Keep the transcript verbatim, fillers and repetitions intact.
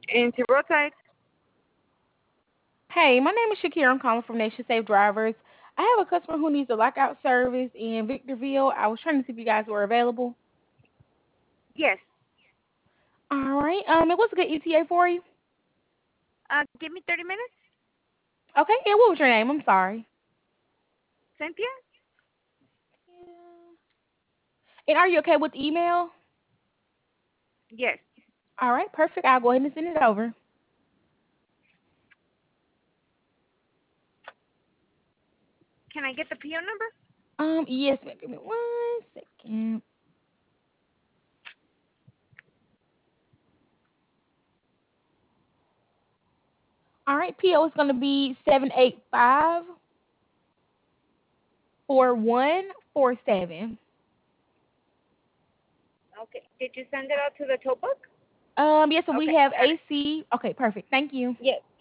Into roadside. Hey, my name is Shakira. I'm calling from Nation Safe Drivers. I have a customer who needs a lockout service in Victorville. I was trying to see if you guys were available. Yes. All right. Um, and what's a good E T A for you? Uh, give me thirty minutes. Okay. And what was your name? I'm sorry. Cynthia? Yeah. And are you okay with email? Yes. All right. Perfect. I'll go ahead and send it over. Can I get the P O number? Um, yes, ma'am. Give me one second. All right. P O is going to be seven eight five four one four seven. Okay. Did you send it out to the tote book? Um, yes, so we Okay, have got it. A C. Okay, perfect. Thank you. Yes.